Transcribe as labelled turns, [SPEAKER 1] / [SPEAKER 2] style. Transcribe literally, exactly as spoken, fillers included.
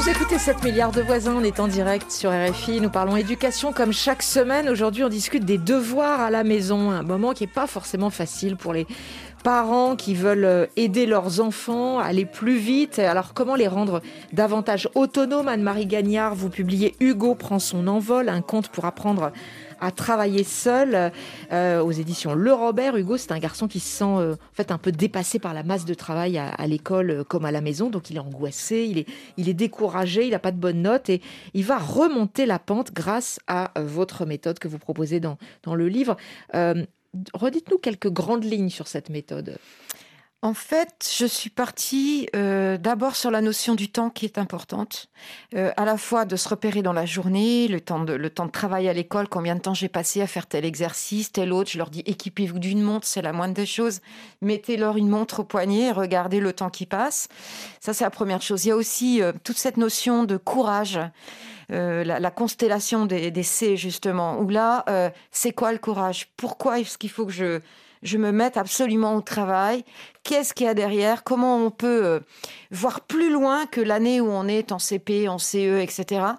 [SPEAKER 1] Vous écoutez sept milliards de voisins, on est en direct sur R F I, nous parlons éducation comme chaque semaine. Aujourd'hui, on discute des devoirs à la maison, un moment qui n'est pas forcément facile pour les parents qui veulent aider leurs enfants à aller plus vite. Alors, comment les rendre davantage autonomes? Anne-Marie Gagnard, vous publiez Hugo prend son envol, un conte pour apprendre à travailler seul euh, aux éditions Le Robert. Hugo, c'est un garçon qui se sent euh, en fait un peu dépassé par la masse de travail à, à l'école euh, comme à la maison. Donc il est angoissé, il est, il est découragé, il n'a pas de bonnes notes et il va remonter la pente grâce à euh, votre méthode que vous proposez dans, dans le livre. Euh, redites-nous quelques grandes lignes sur cette méthode.
[SPEAKER 2] En fait, je suis partie euh, d'abord sur la notion du temps qui est importante, euh, à la fois de se repérer dans la journée, le temps de, le temps de travail à l'école, combien de temps j'ai passé à faire tel exercice, tel autre. Je leur dis équipez-vous d'une montre, c'est la moindre des choses. Mettez-leur une montre au poignet et regardez le temps qui passe. Ça, c'est la première chose. Il y a aussi euh, toute cette notion de courage. Euh, la, la constellation des, des C, justement, où là, euh, c'est quoi le courage? Pourquoi est-ce qu'il faut que je, je me mette absolument au travail? Qu'est-ce qu'il y a derrière? Comment on peut euh, voir plus loin que l'année où on est en C P, en C E, et cetera.